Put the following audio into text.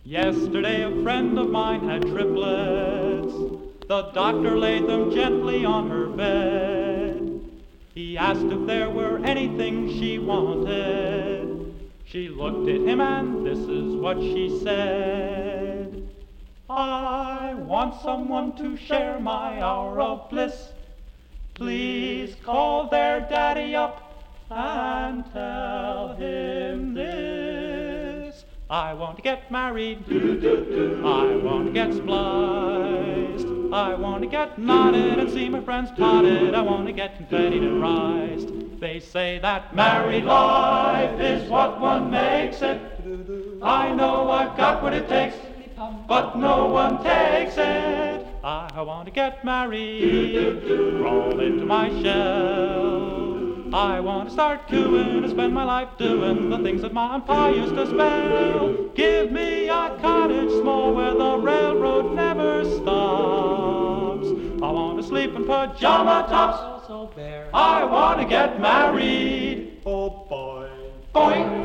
Yesterday a friend of mine had triplets. The doctor laid them gently on her bed. He asked if there were anything she wanted. She looked at him and this is what she said. I want someone to share my hour of bliss. Please call their daddy up and tell him this. I want to get married. I want to get spliced. I want to get knotted and see my friends potted. I want to get confettied and rised. They say that married life is what one makes it. I know I've got what it takes, but no one takes it. I want to get married, crawl into my shell. I want to start cooing and spend my life doing the things that Ma and Pa used to spell. Give me a cottage small where the railroad never stops. I want to sleep in pajama tops. I want to get married. Oh boy. Boing.